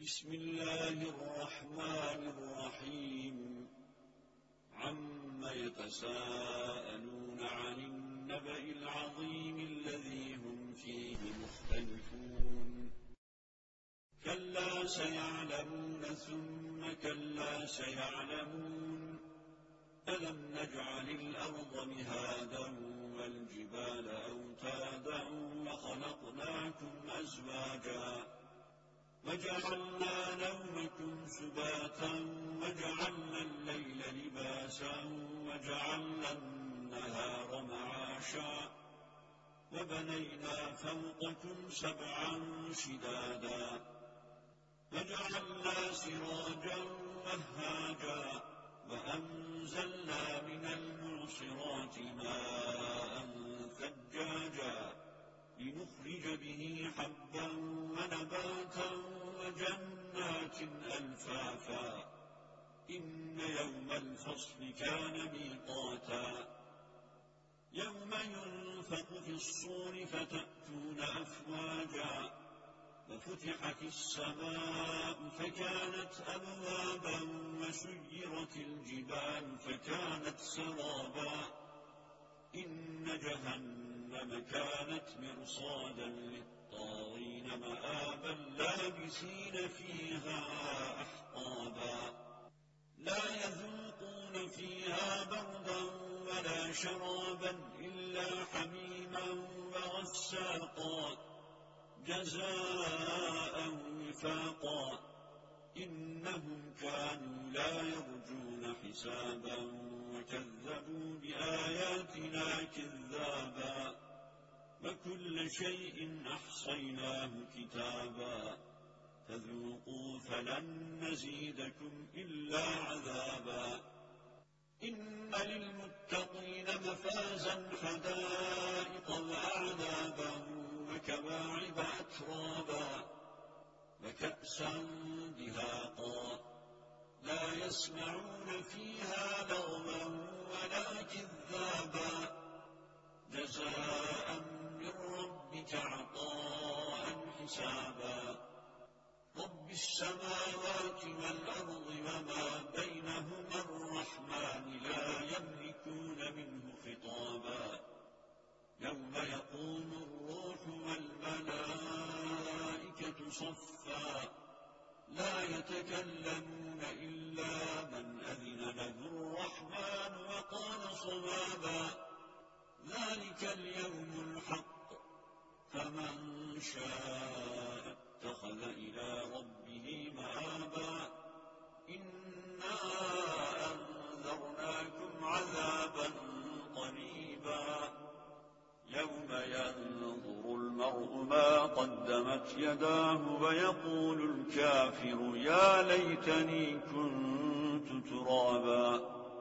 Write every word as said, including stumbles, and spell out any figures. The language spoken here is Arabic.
بسم الله الرحمن الرحيم عم يتساءلون عن النبأ العظيم الذي هم فيه مختلفون كلا سيعلمون ثم كلا سيعلمون ألم نجعل الأرض مهادا والجبال أوتادا وخلقناكم أزواجا وجعلنا نومكم سباتا وجعلنا الليل لباسا وجعلنا النهار معاشا وبنينا فوقكم سبعا شدادا وجعلنا سراجا وهاجا وأنزلنا من المعصرات ماء ثجاجا لنخرج به حبا ونباتا وجنات ألفافا إن يوم الفصل كان ميقاتا يوم ينفخ في الصور فتأتون أفواجا وفتحت السماء فكانت أبوابا وسيرت الجبال فكانت سرابا إن جهنم كانت مرصادا للطاغين مآبا لابسين فيها أحقابا لا يذوقون فيها بردا ولا شرابا إلا حميما وغساقا جزاء وفاقا إنهم كانوا لا يرجون حسابا وكذبوا بآياتنا كذابا وكل شيء أحصيناه كتابا فذوقوا فلن نزيدكم إلا عذابا إن للمتقين مفازا حدائق وأعنابا وكواعب أترابا وكأسا دهاقا لا يسمعون فيها لغوا ولا كذابا جزاء من ربك عطاء حسابا رب السماوات والأرض وما بينهما الرحمن لا يملكون منه خطابا يوم يقوم الروح والملائكة صفا لا يتكلمون إلا من أذن له الرحمن وقال صوابا ذلك اليوم الحق فمن شاء اتخذ إلى ربه مآبا إنا أنذرناكم عذابا قريبا يوم ينظر المرء ما قدمت يداه ويقول الكافر يا ليتني كنت ترابا